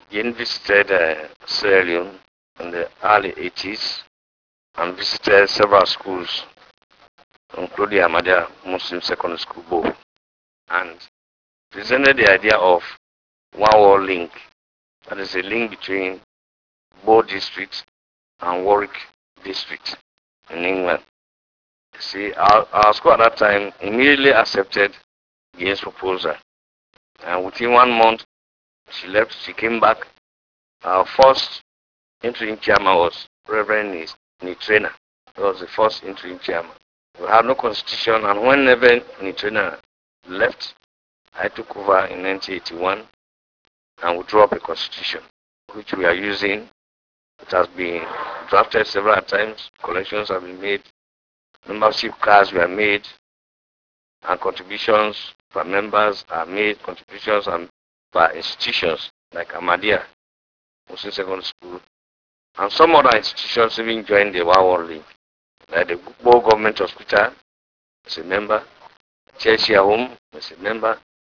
Yin visited Sierra Leone in the early 80s and visited several schools, including Ahmadiyya Muslim Secondary School, Bo, and presented the idea of one world link. That is a link between Bo district and Warwick district in England. See, our school at that time immediately accepted Yin's proposal, and within 1 month she left. She came back. Our first interim chairman was Reverend Nitrena. He was the first interim chairman. We had no constitution, and whenever Nitrena left, I took over in 1981, and we drew up a constitution, which we are using. It has been drafted several times. Collections have been made. Membership cards were made, and contributions by members are made. Contributions and by institutions like Ahmadiyya Muslim Secondary School, and some other institutions even joined the One World League, like the Bo Government Hospital is a member, Chelsea Home is a member.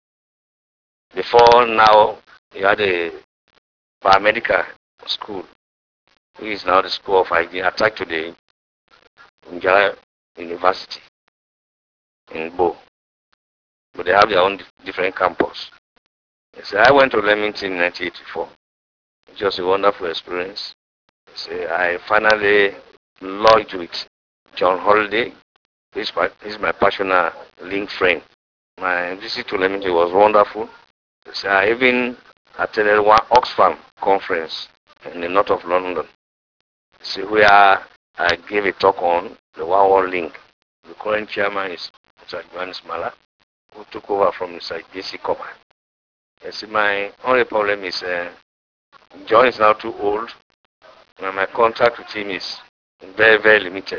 Before now, you had a paramedical school, which is now the School of Hygiene, attached to the Njala University in Bo. But they have their own different campus. So I went to Leamington in 1984. It was a wonderful experience. So I finally lodged with John Holiday. He's my passionate link friend. My visit to Leamington was wonderful. So I even attended one Oxfam conference in the north of London. So where I gave a talk on the One World Link. The current chairman is Mr. Johannes Mala, who took over from Mr. J.C. Comer. See, my only problem is John is now too old, and my contact with him is very, very limited.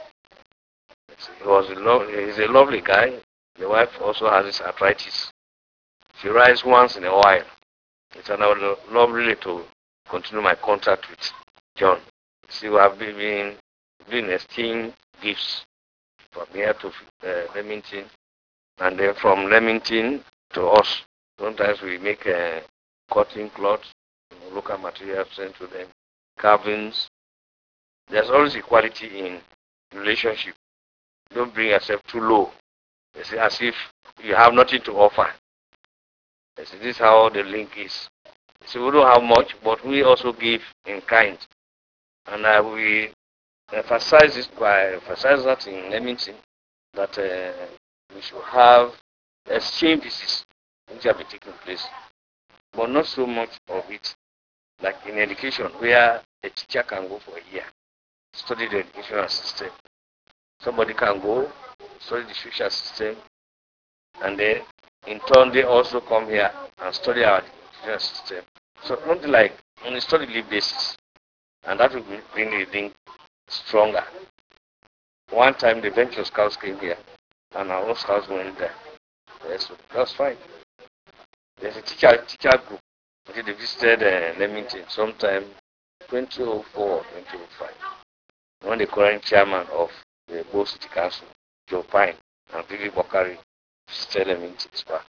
He's a lovely guy. The wife also has this arthritis. She writes once in a while. It's another lovely to continue my contact with John. See, we have been exchanging gifts from here to Leamington, and then from Leamington to us. Sometimes we make cotton cloth, local materials sent to them, carvings. There's always equality in relationship. Don't bring yourself too low. It's as if you have nothing to offer. This is how the link is. So we don't have much, but we also give in kind. And we emphasize that in Leamington, that we should have exchanges which have been taking place, but not so much of it like in education, where a teacher can go for a year, study the educational system. Somebody can go study the social system, and then in turn they also come here and study our educational system. So not like on a study leave basis, and that will bring the thing stronger. One time the venture scouts came here, and our own scouts went there. Yes, that's fine. There's a teacher group. They visited Leamington sometime 2004 or 2005. When the current chairman of the Bo City Council, Joe Pine, and Vivi Bokari visited Leamington.